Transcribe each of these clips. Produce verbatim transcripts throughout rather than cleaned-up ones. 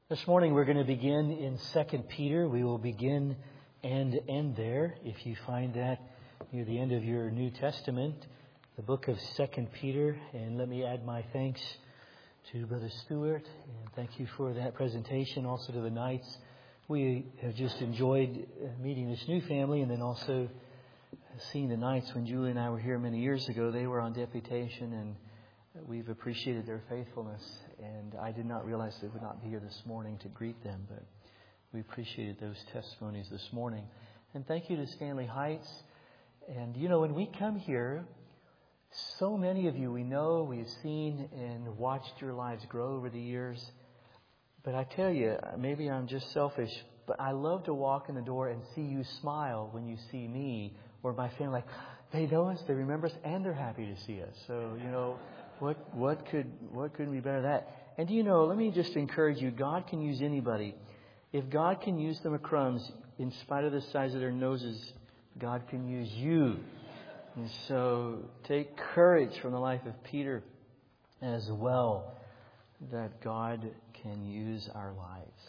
This morning we're going to begin in Second Peter. We will begin and end there. If you find that near the end of your New Testament, the book of Second Peter. And let me add my thanks to Brother Stewart. And thank you for that presentation. Also to the Knights. We have just enjoyed meeting this new family and then also seeing the Knights. When Julie and I were here many years ago, they were on deputation, and we've appreciated their faithfulness, and I did not realize they would not be here this morning to greet them, but we appreciated those testimonies this morning. And thank you to Stanley Heights. And you know, when we come here, so many of you we know, we've seen and watched your lives grow over the years. But I tell you, maybe I'm just selfish, but I love to walk in the door and see you smile when you see me or my family. Like, they know us, they remember us, and they're happy to see us. So, you know, What what could what could be better than that? And you know, let me just encourage you, God can use anybody. If God can use them crumbs, in spite of the size of their noses, God can use you. And so take courage from the life of Peter as well, that God can use our lives.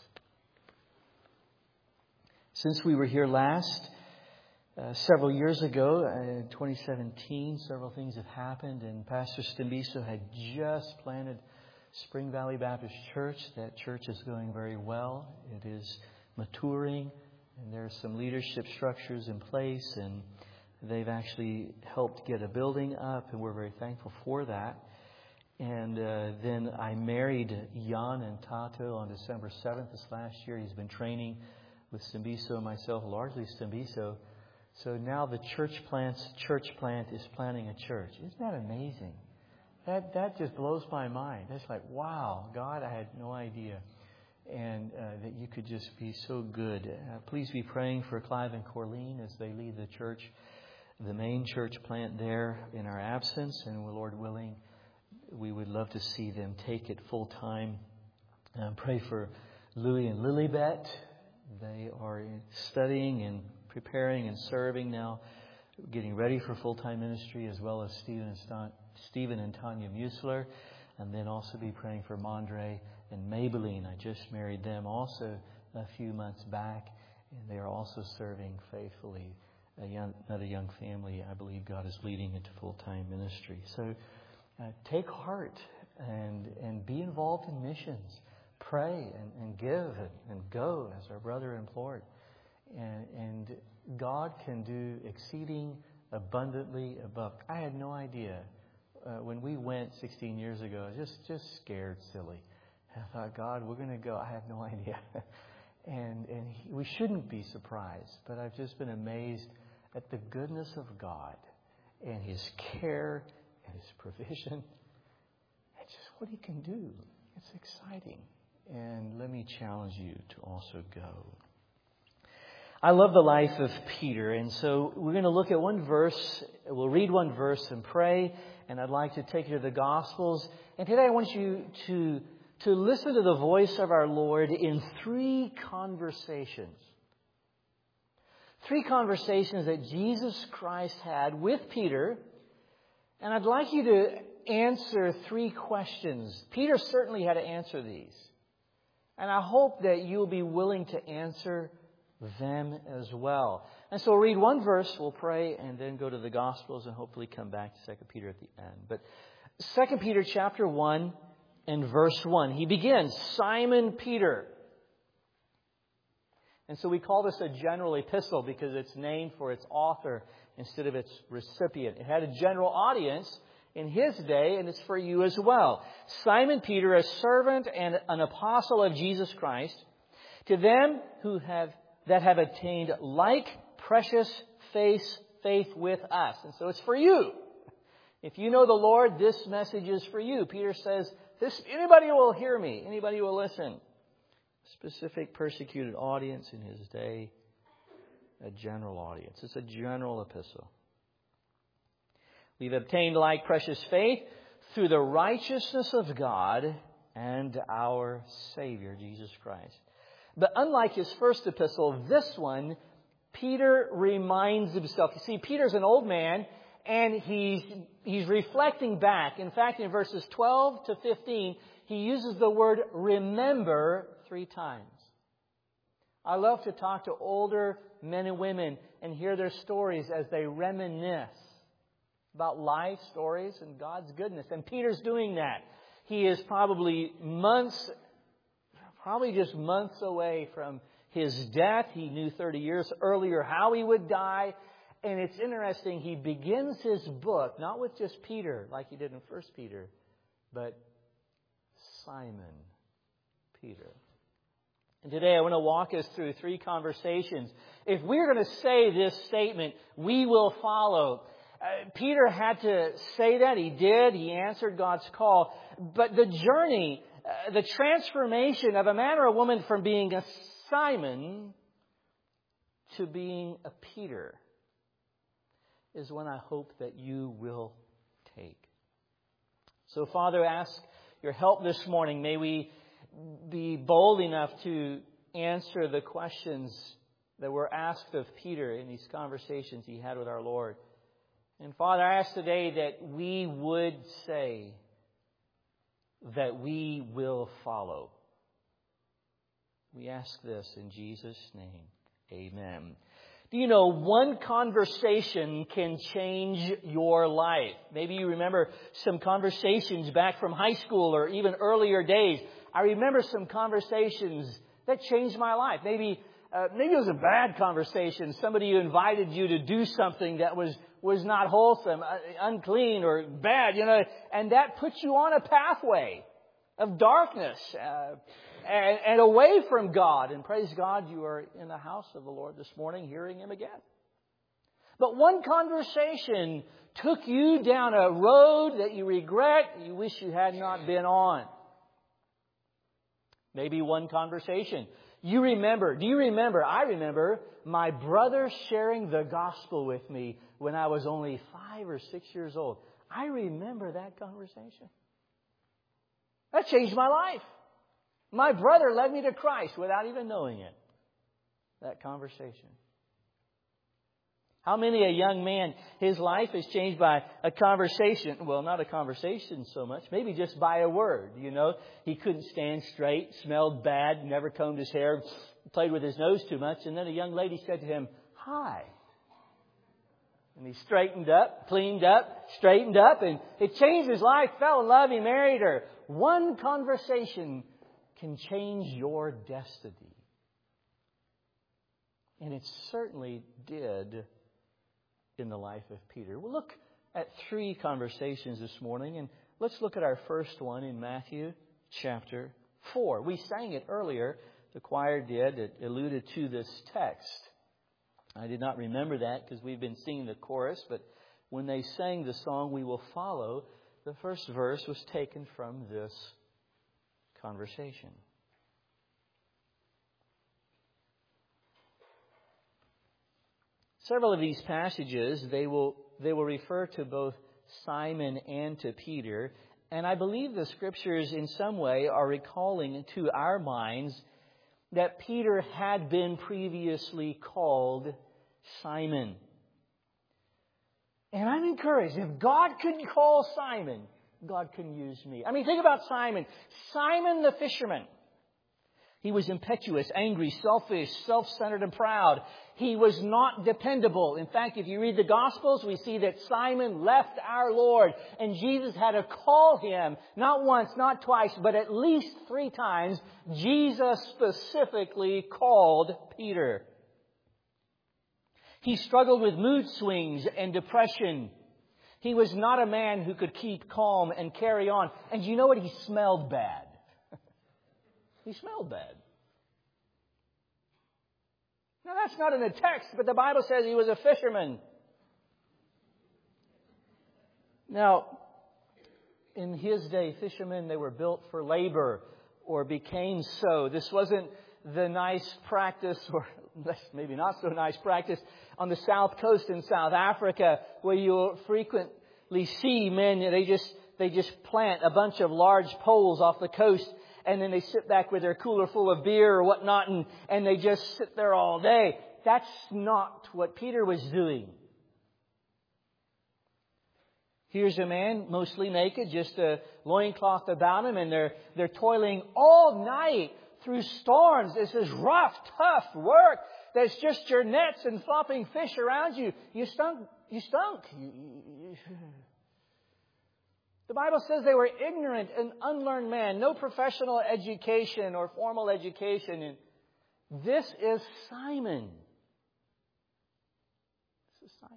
Since we were here last, Uh, several years ago, uh, in twenty seventeen, several things have happened, and Pastor Stimbiso had just planted Spring Valley Baptist Church. That church is going very well. It is maturing, and there are some leadership structures in place, and they've actually helped get a building up, and we're very thankful for that. And uh, then I married Jan and Tato on December seventh this last year. He's been training with Stimbiso and myself, largely Stimbiso. So now the church plants, church plant is planting a church. Isn't that amazing? That that just blows my mind. That's like, wow, God, I had no idea. And uh, that you could just be so good. Uh, please be praying for Clive and Corleen as they lead the church, the main church plant there in our absence. And Lord willing, we would love to see them take it full time. Uh, pray for Louie and Lilibet. They are studying and preparing and serving now, getting ready for full-time ministry, as well as Stephen and, Stan- Stephen and Tanya Musler. And then also be praying for Mondre and Maybelline. I just married them also a few months back, and they are also serving faithfully. A young, another young family, I believe God is leading into full-time ministry. So uh, take heart and, and be involved in missions. Pray and, and give and, and go, as our brother implored. And, and God can do exceeding abundantly above. I had no idea uh, when we went sixteen years ago. I was just just scared, silly. I thought, God, we're going to go. I have no idea, and and he, we shouldn't be surprised. But I've just been amazed at the goodness of God and His care and His provision, and just what He can do. It's exciting, and let me challenge you to also go. I love the life of Peter, and so we're going to look at one verse. We'll read one verse and pray, and I'd like to take you to the Gospels. And today I want you to, to listen to the voice of our Lord in three conversations. Three conversations that Jesus Christ had with Peter, and I'd like you to answer three questions. Peter certainly had to answer these, and I hope that you'll be willing to answer them as well. And so we'll read one verse, we'll pray, and then go to the Gospels and hopefully come back to Second Peter at the end. But Second Peter chapter one and verse one. He begins, Simon Peter. And so we call this a general epistle because it's named for its author instead of its recipient. It had a general audience in his day, and it's for you as well. Simon Peter, a servant and an apostle of Jesus Christ, to them who have that have attained like precious faith, faith with us. And so it's for you. If you know the Lord, this message is for you. Peter says, "This anybody who will hear me, anybody who will listen." Specific persecuted audience in his day, a general audience. It's a general epistle. We've obtained like precious faith through the righteousness of God and our Savior, Jesus Christ. But unlike his first epistle, this one, Peter reminds himself. You see, Peter's an old man, and he's he's reflecting back. In fact, in verses twelve to fifteen, he uses the word remember three times. I love to talk to older men and women and hear their stories as they reminisce about life stories and God's goodness. And Peter's doing that. He is probably months, probably just months away from his death. He knew thirty years earlier how he would die. And it's interesting, he begins his book, not with just Peter, like he did in First Peter, but Simon Peter. And today I want to walk us through three conversations. If we're going to say this statement, we will follow. Uh, Peter had to say that. He did. He answered God's call. But the journey, uh, the transformation of a man or a woman from being a Simon to being a Peter is one I hope that you will take. So, Father, ask your help this morning. May we be bold enough to answer the questions that were asked of Peter in these conversations he had with our Lord. And Father, I ask today that we would say that we will follow. We ask this in Jesus' name. Amen. Do you know one conversation can change your life? Maybe you remember some conversations back from high school or even earlier days. I remember some conversations that changed my life. Maybe uh, maybe it was a bad conversation. Somebody who invited you to do something that was, was not wholesome, uh, unclean or bad, you know, and that puts you on a pathway of darkness uh, and, and away from God. And praise God, you are in the house of the Lord this morning, hearing Him again. But one conversation took you down a road that you regret, you wish you had not been on. Maybe one conversation. You remember, do you remember, I remember my brother sharing the gospel with me when I was only five or six years old. I remember that conversation. That changed my life. My brother led me to Christ without even knowing it. That conversation. How many a young man, his life is changed by a conversation? Well, not a conversation so much. Maybe just by a word, you know. He couldn't stand straight, smelled bad, never combed his hair, played with his nose too much. And then a young lady said to him, "Hi." And he straightened up, cleaned up, straightened up, and it changed his life, fell in love, he married her. One conversation can change your destiny. And it certainly did in the life of Peter. We'll look at three conversations this morning, and let's look at our first one in Matthew chapter four. We sang it earlier. The choir did. It alluded to this text. I did not remember that because we've been singing the chorus, but when they sang the song, "We Will Follow," the first verse was taken from this conversation. Several of these passages, they will they will refer to both Simon and to Peter. And I believe the Scriptures in some way are recalling to our minds that Peter had been previously called Simon. And I'm encouraged. If God could call Simon, God can use me. I mean, think about Simon. Simon the fisherman. He was impetuous, angry, selfish, self-centered, and proud. He was not dependable. In fact, if you read the Gospels, we see that Simon left our Lord, and Jesus had to call him, not once, not twice, but at least three times. Jesus specifically called Peter. He struggled with mood swings and depression. He was not a man who could keep calm and carry on. And you know what? He smelled bad. He smelled bad. Now, that's not in the text, but the Bible says he was a fisherman. Now, in his day, fishermen, they were built for labor or became so. This wasn't the nice practice, or maybe not so nice practice, on the south coast in South Africa, where you'll frequently see men, they just, they just plant a bunch of large poles off the coast, and then they sit back with their cooler full of beer or whatnot, and, and they just sit there all day. That's not what Peter was doing. Here's a man, mostly naked, just a loincloth about him, and they're, they're toiling all night through storms. This is rough, tough work. There's just your nets and flopping fish around you. You stunk. You stunk. You, you, you. The Bible says they were ignorant and unlearned man, no professional education or formal education. And this is Simon. This is Simon.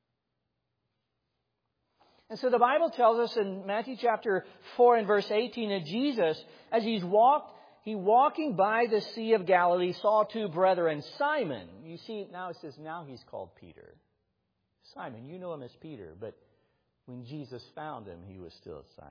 And so the Bible tells us in Matthew chapter four and verse eighteen that Jesus, as he's walked, he walking by the Sea of Galilee, saw two brethren, Simon. You see, now it says now he's called Peter. Simon, you know him as Peter, but when Jesus found him, he was still Simon.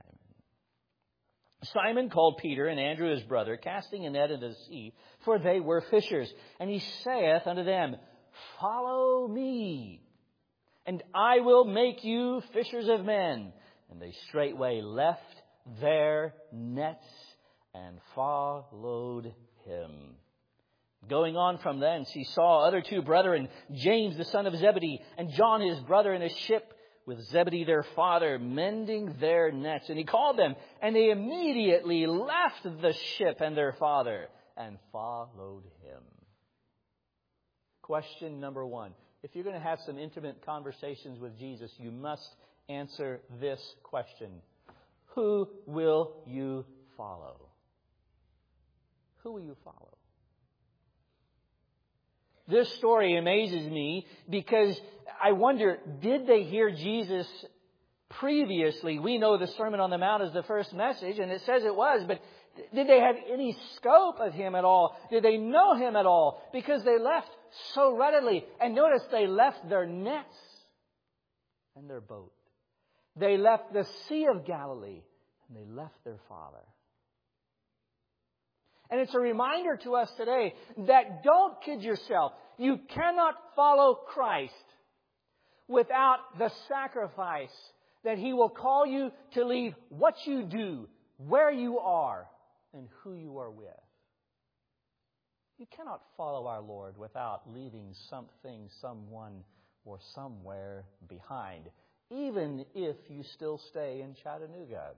Simon called Peter and Andrew his brother, casting a net into the sea, for they were fishers. And he saith unto them, Follow me, and I will make you fishers of men. And they straightway left their nets and followed him. Going on from thence, he saw other two brethren, James the son of Zebedee, and John his brother, in a ship with Zebedee their father, mending their nets. And he called them, and they immediately left the ship and their father, and followed him. Question number one. If you're going to have some intimate conversations with Jesus, you must answer this question. Who will you follow? Who will you follow? This story amazes me because I wonder, did they hear Jesus previously? We know the Sermon on the Mount is the first message, and it says it was, but did they have any scope of Him at all? Did they know Him at all? Because they left so readily. And notice they left their nets and their boat. They left the Sea of Galilee, and they left their Father. And it's a reminder to us today that don't kid yourself. You cannot follow Christ without the sacrifice that He will call you to leave what you do, where you are, and who you are with. You cannot follow our Lord without leaving something, someone, or somewhere behind, even if you still stay in Chattanooga.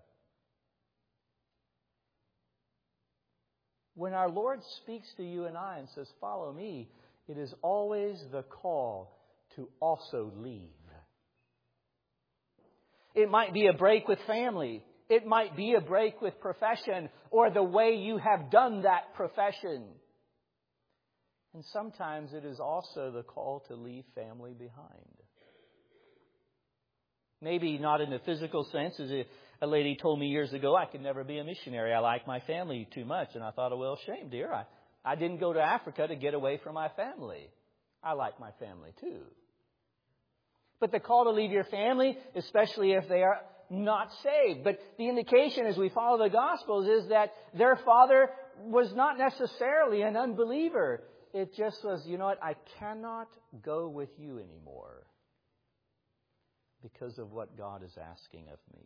When our Lord speaks to you and I and says, follow me, it is always the call to also leave. It might be a break with family. It might be a break with profession or the way you have done that profession. And sometimes it is also the call to leave family behind. Maybe not in a physical sense, as a A lady told me years ago, I could never be a missionary. I like my family too much. And I thought, oh, well, shame, dear. I, I didn't go to Africa to get away from my family. I like my family too. But the call to leave your family, especially if they are not saved. But the indication as we follow the Gospels is that their father was not necessarily an unbeliever. It just was, you know what, I cannot go with you anymore because of what God is asking of me.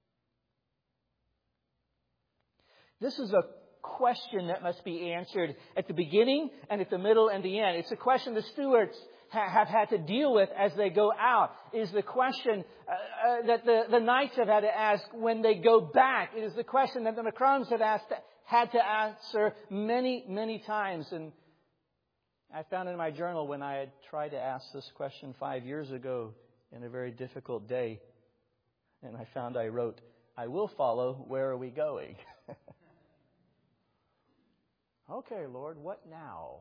This is a question that must be answered at the beginning and at the middle and the end. It's a question the stewards ha- have had to deal with as they go out. It is the question uh, uh, that the, the knights have had to ask when they go back. It is the question that the Macrons have asked, had to answer many, many times. And I found in my journal when I had tried to ask this question five years ago in a very difficult day, and I found I wrote, I will follow, where are we going? Okay, Lord, what now?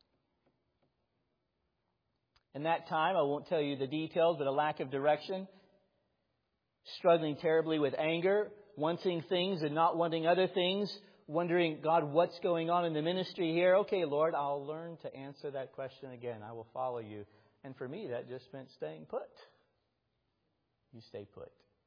In that time, I won't tell you the details, but a lack of direction, struggling terribly with anger, wanting things and not wanting other things, wondering, God, what's going on in the ministry here? Okay, Lord, I'll learn to answer that question again. I will follow you. And for me, that just meant staying put. You stay put.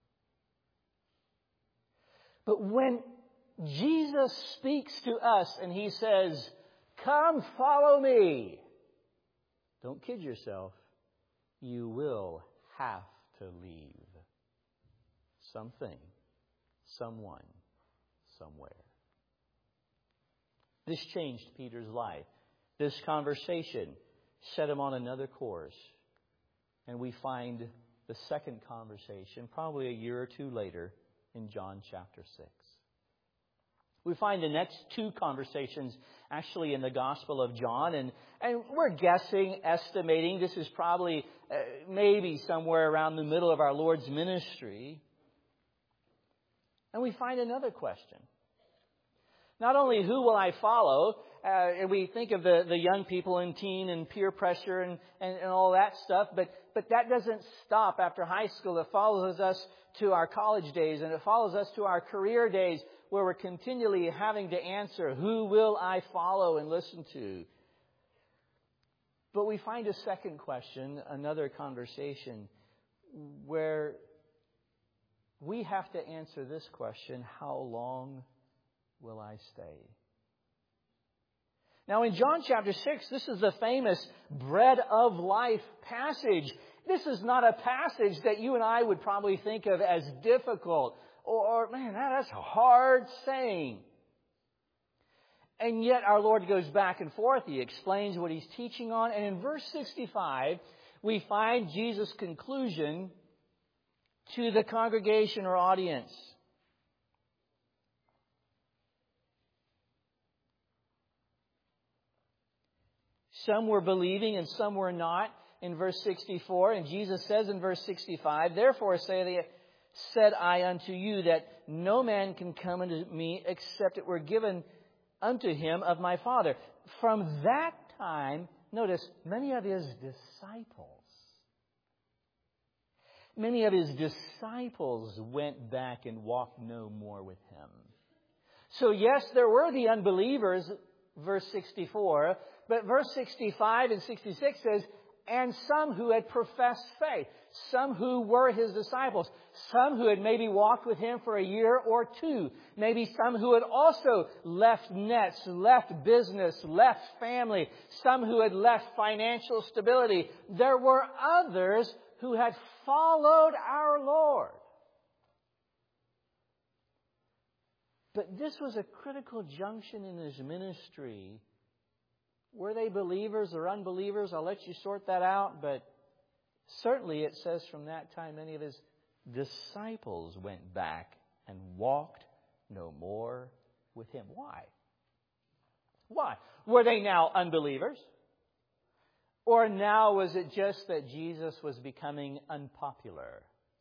But when Jesus speaks to us and He says, come follow me. Don't kid yourself. You will have to leave something, someone, somewhere. This changed Peter's life. This conversation set him on another course. And we find the second conversation probably a year or two later in John chapter six. We find the next two conversations actually in the Gospel of John, and, and we're guessing, estimating, this is probably uh, maybe somewhere around the middle of our Lord's ministry. And we find another question. Not only who will I follow, uh, and we think of the, the young people and teen and peer pressure and, and, and all that stuff, but, but that doesn't stop after high school. It follows us to our college days, and it follows us to our career days, where we're continually having to answer, who will I follow and listen to? But we find a second question, another conversation, where we have to answer this question, how long will I stay? Now in John chapter six, this is the famous bread of life passage. This is not a passage that you and I would probably think of as difficult. Or, man, that's a hard saying. And yet our Lord goes back and forth. He explains what He's teaching on. And in verse sixty-five, we find Jesus' conclusion to the congregation or audience. Some were believing and some were not. In verse sixty-four, and Jesus says in verse sixty-five, therefore say they... said I unto you that no man can come unto me except it were given unto him of my Father. From that time, notice, many of His disciples, many of His disciples went back and walked no more with Him. So yes, there were the unbelievers, verse sixty-four, but verse sixty-five and sixty-six says, and some who had professed faith, some who were His disciples, some who had maybe walked with Him for a year or two, maybe some who had also left nets, left business, left family, some who had left financial stability. There were others who had followed our Lord. But this was a critical junction in His ministry. Were they believers or unbelievers? I'll let you sort that out. But certainly it says from that time many of His disciples went back and walked no more with Him. Why? Why? Were they now unbelievers? Or now was it just that Jesus was becoming unpopular?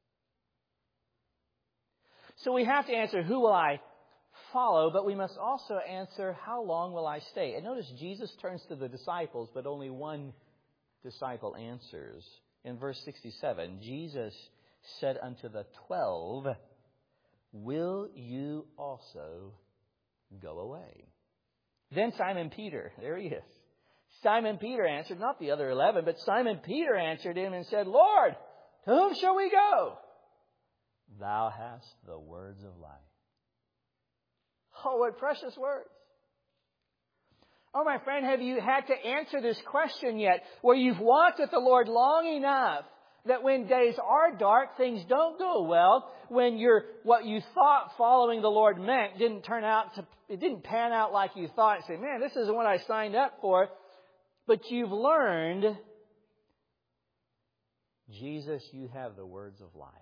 So we have to answer, who will I follow, but we must also answer, how long will I stay? And notice Jesus turns to the disciples, but only one disciple answers. In verse sixty-seven, Jesus said unto the twelve, will you also go away? Then Simon Peter, there he is. Simon Peter answered, not the other eleven, but Simon Peter answered him and said, Lord, to whom shall we go? Thou hast the words of life. Oh, what precious words. Oh, my friend, have you had to answer this question yet? Where you've walked with the Lord long enough that when days are dark, things don't go well. When you're, what you thought following the Lord meant didn't turn out to, it didn't pan out like you thought. You say, man, this isn't what I signed up for. But you've learned, Jesus, you have the words of life.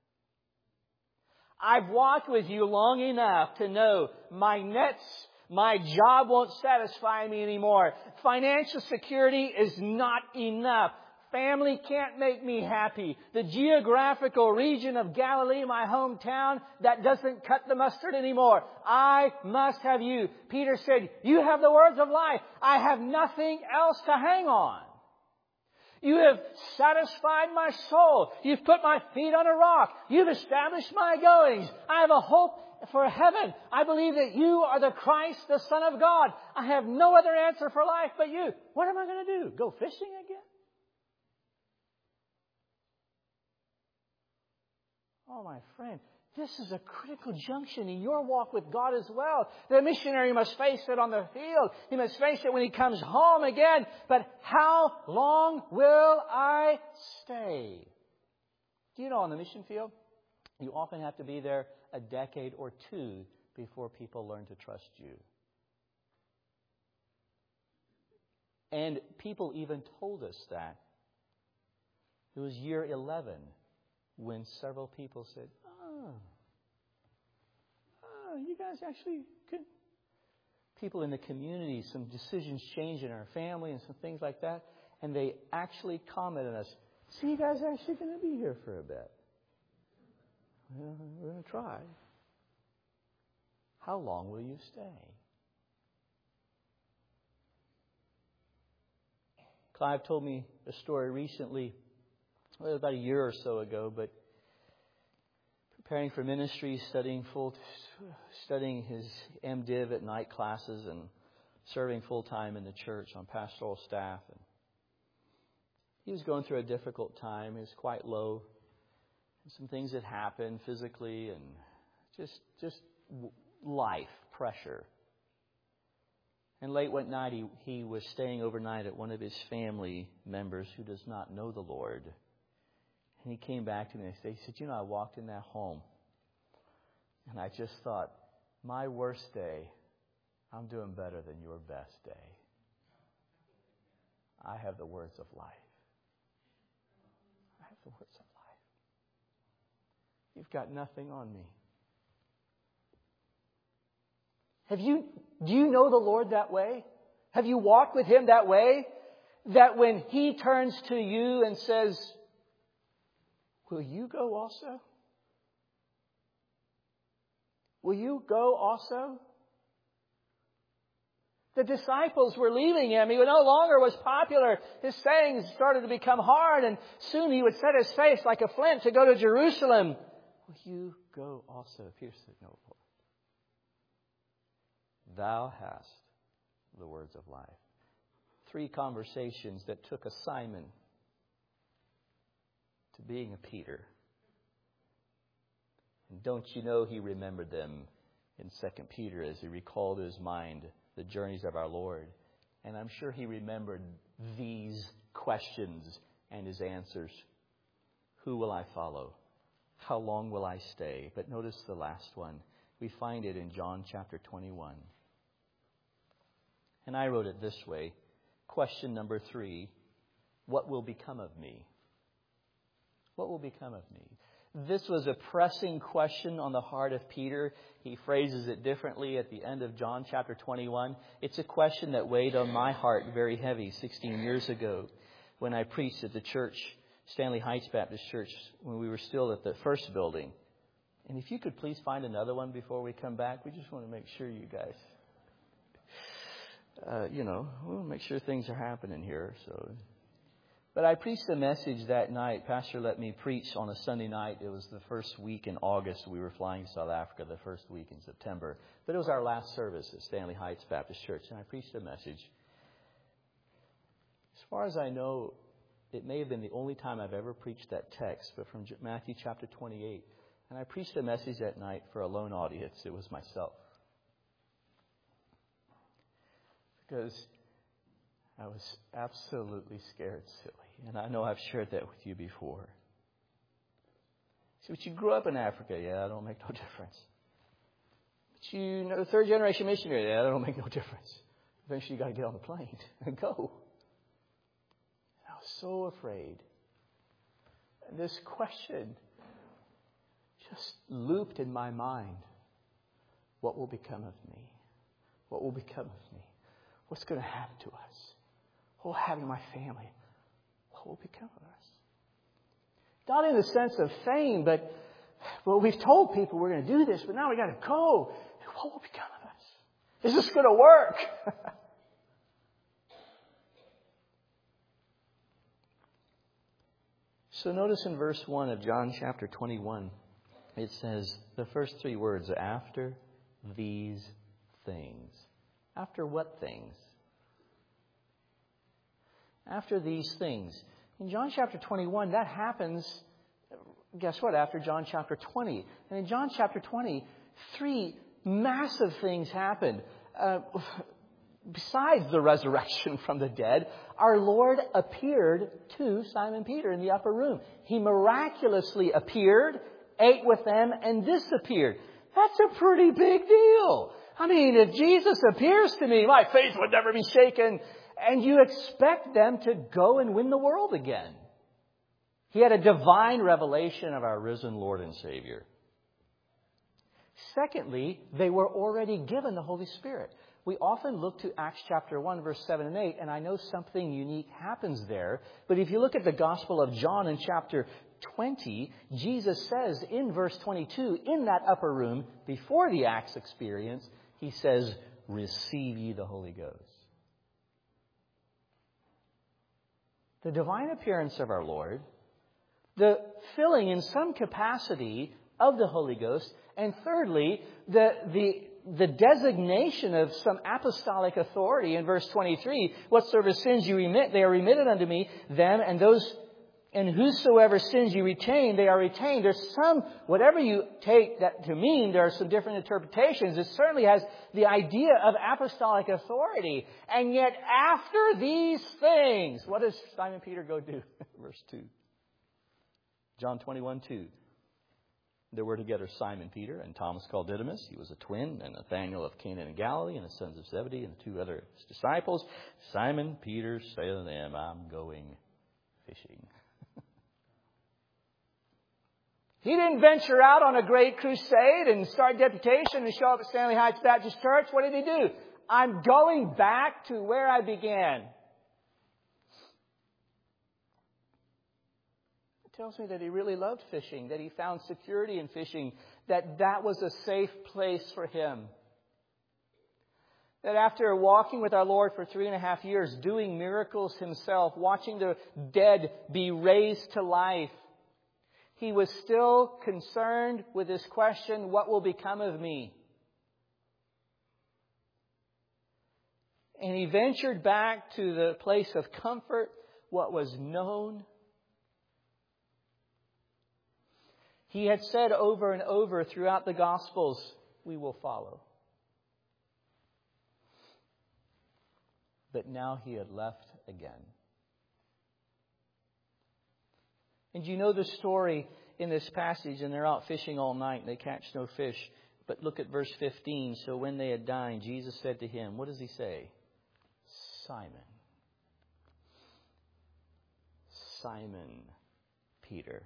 I've walked with you long enough to know my nets, my job won't satisfy me anymore. Financial security is not enough. Family can't make me happy. The geographical region of Galilee, my hometown, that doesn't cut the mustard anymore. I must have you. Peter said, you have the words of life. I have nothing else to hang on. You have satisfied my soul. You've put my feet on a rock. You've established my goings. I have a hope for heaven. I believe that you are the Christ, the Son of God. I have no other answer for life but you. What am I going to do? Go fishing again? Oh, my friend, this is a critical junction in your walk with God as well. The missionary must face it on the field. He must face it when he comes home again. But how long will I stay? Do you know on the mission field, you often have to be there a decade or two before people learn to trust you. And people even told us that. It was year eleven when several people said, oh, oh, you guys actually could. People in the community, some decisions changed in our family and some things like that. And they actually commented on us, so you guys are actually going to be here for a bit. Well, we're going to try. How long will you stay? Clive told me a story recently, well, about a year or so ago, but preparing for ministry, studying full, studying his MDiv at night classes and serving full time in the church on pastoral staff. And he was going through a difficult time. He was quite low. Some things had happened physically and just just life pressure. And late one night, he, he was staying overnight at one of his family members who does not know the Lord. And he came back to me and he said, you know, I walked in that home and I just thought, my worst day, I'm doing better than your best day. I have the words of life. I have the words of life. You've got nothing on me. Have you, do you know the Lord that way? Have you walked with Him that way? That when He turns to you and says, will you go also? Will you go also? The disciples were leaving Him. He no longer was popular. His sayings started to become hard, and soon He would set His face like a flint to go to Jerusalem. Will you go also? Peter said, no, Lord. Thou hast the words of life. Three conversations that took a Simon to being a Peter. And don't you know He remembered them in Second Peter as he recalled to his mind the journeys of our Lord. And I'm sure he remembered these questions and his answers. Who will I follow? How long will I stay? But notice the last one. We find it in John chapter twenty-one. And I wrote it this way. Question number three. What will become of me? What will become of me? This was a pressing question on the heart of Peter. He phrases it differently at the end of John chapter twenty-one. It's a question that weighed on my heart very heavy sixteen years ago when I preached at the church, Stanley Heights Baptist Church, when we were still at the first building. And if you could please find another one before we come back, we just want to make sure you guys, uh, you know, we'll make sure things are happening here. So. But I preached a message that night. Pastor let me preach on a Sunday night. It was the first week in August. We were flying to South Africa the first week in September. But it was our last service at Stanley Heights Baptist Church. And I preached a message. As far as I know, it may have been the only time I've ever preached that text, but from Matthew chapter twenty-eight. And I preached a message that night for a lone audience. It was myself. Because I was absolutely scared silly. And I know I've shared that with you before. So, but you grew up in Africa. Yeah, that don't make no difference. But you know, third generation missionary. Yeah, that don't make no difference. Eventually you got to get on the plane and go. And I was so afraid. And this question just looped in my mind. What will become of me? What will become of me? What's going to happen to us? What will happen to my family? What will become of us? Not in the sense of fame, but well, we've told people we're going to do this, but now we got to go. What will become of us? Is this going to work? So notice in verse one of John chapter twenty-one, it says the first three words, after these things. After what things? After these things. In John chapter twenty-one, that happens, guess what, after John chapter twenty. And in John chapter twenty, three massive things happened. Uh, besides the resurrection from the dead, our Lord appeared to Simon Peter in the upper room. He miraculously appeared, ate with them, and disappeared. That's a pretty big deal. I mean, if Jesus appears to me, my faith would never be shaken. And you expect them to go and win the world again. He had a divine revelation of our risen Lord and Savior. Secondly, they were already given the Holy Spirit. We often look to Acts chapter one, verse seven and eight, and I know something unique happens there. But if you look at the Gospel of John in chapter twenty, Jesus says in verse twenty-two, in that upper room, before the Acts experience, He says, receive ye the Holy Ghost. The divine appearance of our Lord, the filling in some capacity of the Holy Ghost, and thirdly, the, the, the designation of some apostolic authority in verse twenty-three, whatsoever sins you remit, they are remitted unto me, them, and those, and whosoever sins you retain, they are retained. There's some, whatever you take that to mean, there are some different interpretations. It certainly has the idea of apostolic authority. And yet after these things, what does Simon Peter go do? Verse two. John twenty-one, two. There were together Simon Peter and Thomas called Didymus. He was a twin, and Nathanael of Cana in Galilee, and the sons of Zebedee, and two other disciples. Simon Peter said to them, I'm going fishing. He didn't venture out on a great crusade and start deputation and show up at Stanley Heights Baptist Church. What did he do? I'm going back to where I began. It tells me that he really loved fishing, that he found security in fishing, that that was a safe place for him. That after walking with our Lord for three and a half years, doing miracles himself, watching the dead be raised to life, he was still concerned with this question, what will become of me? And he ventured back to the place of comfort, what was known. He had said over and over throughout the Gospels, we will follow. But now he had left again. And you know the story in this passage, and they're out fishing all night and they catch no fish. But look at verse fifteen. So when they had dined, Jesus said to him, what does he say? Simon. Simon Peter.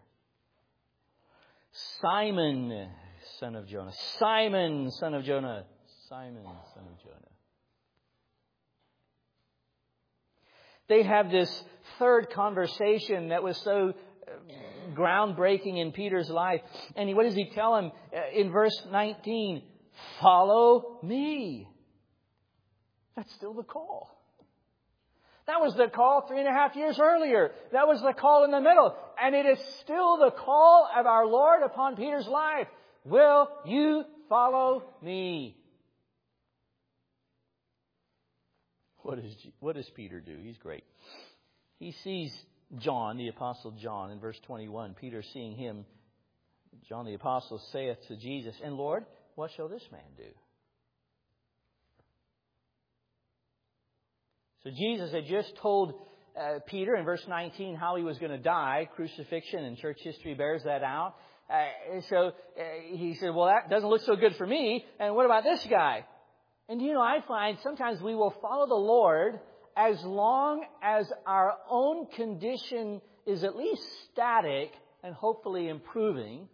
Simon, son of Jonah. Simon, son of Jonah. Simon, son of Jonah. They have this third conversation that was so groundbreaking in Peter's life. And what does he tell him in verse nineteen? Follow me. That's still the call. That was the call three and a half years earlier. That was the call in the middle. And it is still the call of our Lord upon Peter's life. Will you follow me? What, is, what does Peter do? He's great. He sees John, the Apostle John, in verse twenty-one. Peter seeing him, John the Apostle saith to Jesus, and Lord, what shall this man do? So Jesus had just told uh, Peter in verse nineteen how he was going to die. Crucifixion, and church history bears that out. Uh, so uh, he said, well, that doesn't look so good for me. And what about this guy? And you know, I find sometimes we will follow the Lord as long as our own condition is at least static and hopefully improving,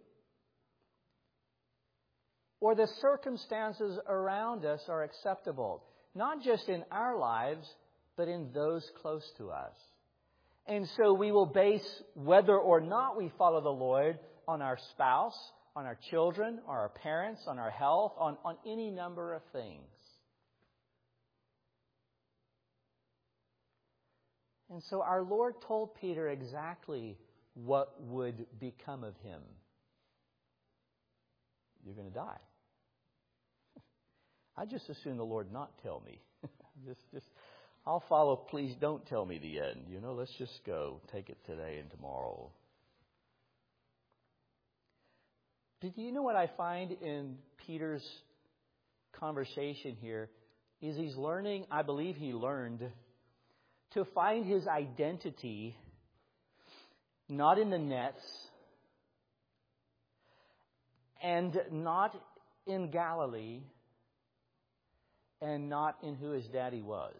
or the circumstances around us are acceptable, not just in our lives, but in those close to us. And so we will base whether or not we follow the Lord on our spouse, on our children, on our parents, on our health, on, on any number of things. And so our Lord told Peter exactly what would become of him. You're going to die. I just assume the Lord not tell me. just, just, I'll follow. Please don't tell me the end. You know, let's just go. Take it today and tomorrow. Did you know what I find in Peter's conversation here is he's learning, I believe he learned, to find his identity not in the nets and not in Galilee and not in who his daddy was.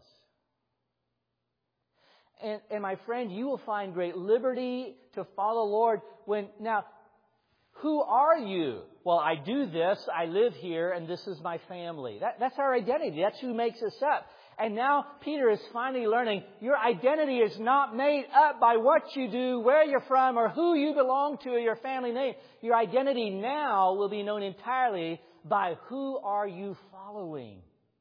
And, and my friend, you will find great liberty to follow the Lord when, now, Who are you? Well, I do this, I live here, and this is my family. That, that's our identity. That's who makes us up. And now Peter is finally learning your identity is not made up by what you do, where you're from, or who you belong to, or your family name. Your identity now will be known entirely by who are you following.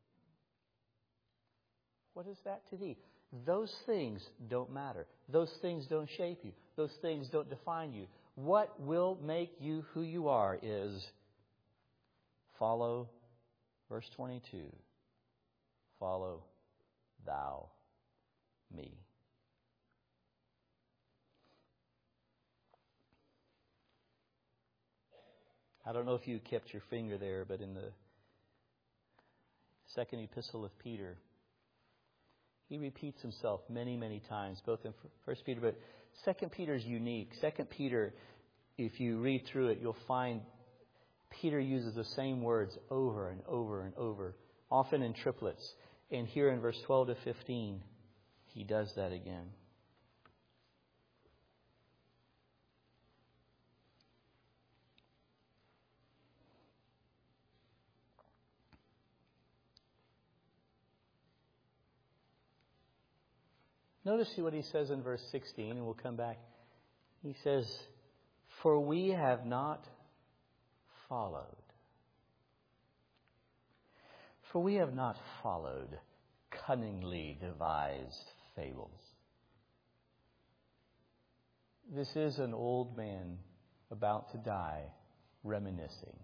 What is that to thee? Those things don't matter. Those things don't shape you. Those things don't define you. What will make you who you are is follow, verse twenty-two, follow thou me. I don't know if you kept your finger there, but in the second epistle of Peter, he repeats himself many, many times, both in First Peter, but Second Peter is unique. Second Peter, if you read through it, you'll find Peter uses the same words over and over and over, often in triplets. And here in verse twelve to fifteen, he does that again. Notice what he says in verse sixteen, and we'll come back. He says, "For we have not followed. For we have not followed cunningly devised fables." This is an old man about to die, reminiscing.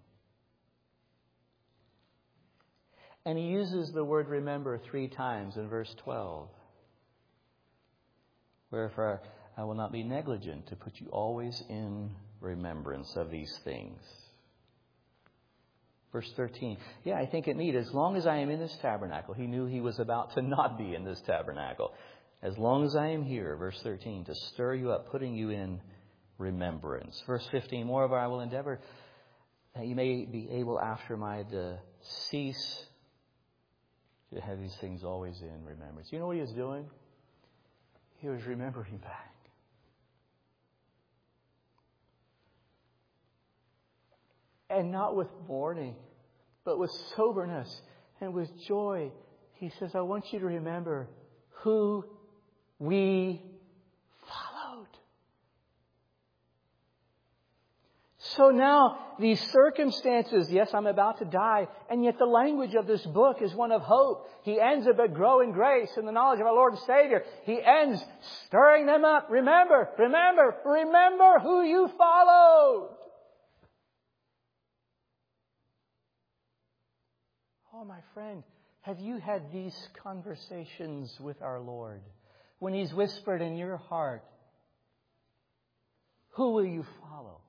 And he uses the word remember three times in verse twelve. "Wherefore I will not be negligent to put you always in remembrance of these things." Verse thirteen. Yeah, I think it neat. As long as I am in this tabernacle, he knew he was about to not be in this tabernacle. As long as I am here, verse thirteen, to stir you up, putting you in remembrance. Verse fifteen. "Moreover, I will endeavor that you may be able after my decease to have these things always in remembrance." You know what he was doing? He was remembering back. And not with mourning, but with soberness and with joy. He says, I want you to remember who we followed. So now, these circumstances, yes, I'm about to die, and yet the language of this book is one of hope. He ends it, but grow in grace and the knowledge of our Lord and Savior. He ends stirring them up. Remember, remember, remember who you followed. Oh, my friend, have you had these conversations with our Lord? When He's whispered in your heart, who will you follow?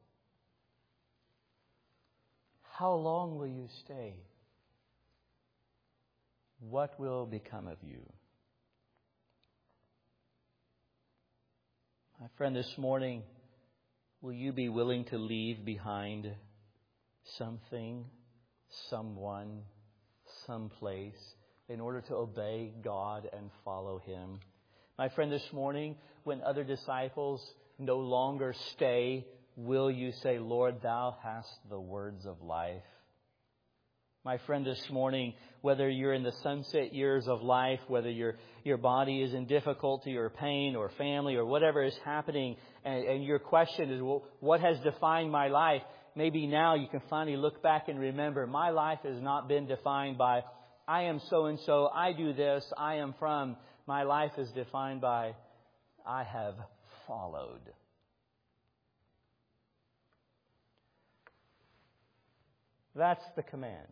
How long will you stay? What will become of you? My friend, this morning, will you be willing to leave behind something, someone, someplace in order to obey God and follow Him? My friend, this morning, when other disciples no longer stay, will you say, Lord, Thou hast the words of life? My friend, this morning, whether you're in the sunset years of life, whether your your body is in difficulty or pain or family or whatever is happening, and, and your question is, well, what has defined my life? Maybe now you can finally look back and remember, my life has not been defined by, I am so-and-so, I do this, I am from. My life is defined by, I have followed. That's the command.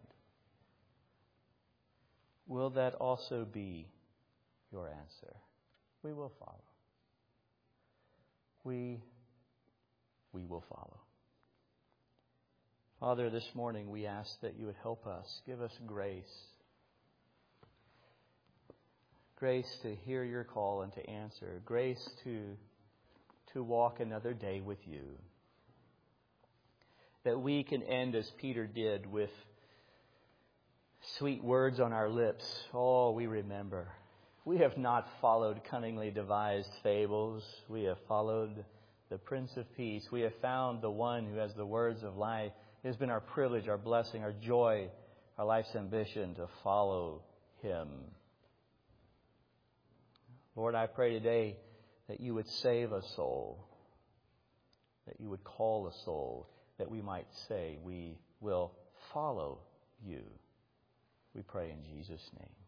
Will that also be your answer? We will follow. We, we will follow. Father, this morning we ask that You would help us. Give us grace. Grace to hear Your call and to answer. Grace to, to walk another day with You. That we can end as Peter did with sweet words on our lips. Oh, we remember. We have not followed cunningly devised fables. We have followed the Prince of Peace. We have found the one who has the words of life. It has been our privilege, our blessing, our joy, our life's ambition to follow Him. Lord, I pray today that you would save a soul, that you would call a soul, that we might say we will follow you. We pray in Jesus' name.